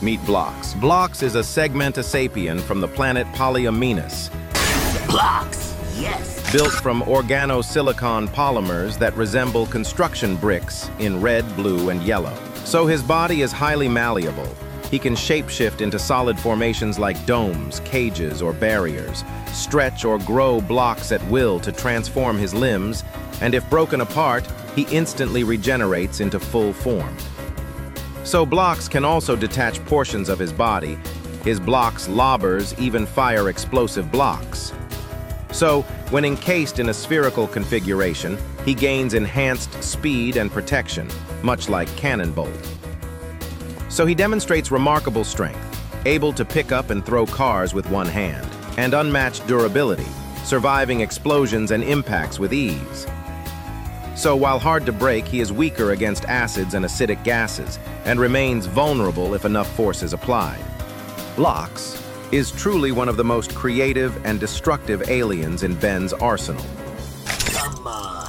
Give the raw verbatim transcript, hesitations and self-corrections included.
Meet Blox. Blox is a segmentosapian from the planet Polyamenus. Blox, yes. Built from organosilicon polymers that resemble construction bricks in red, blue, and yellow. So his body is highly malleable. He can shapeshift into solid formations like domes, cages, or barriers, stretch or grow blocks at will to transform his limbs, and if broken apart, he instantly regenerates into full form. So Blox can also detach portions of his body. His Blox lobbers even fire explosive blocks. So, when encased in a spherical configuration, he gains enhanced speed and protection, much like Cannonbolt. So he demonstrates remarkable strength, able to pick up and throw cars with one hand, and unmatched durability, surviving explosions and impacts with ease. So while hard to break, he is weaker against acids and acidic gases, and remains vulnerable if enough force is applied. Blox is truly one of the most creative and destructive aliens in Ben's arsenal. Come on.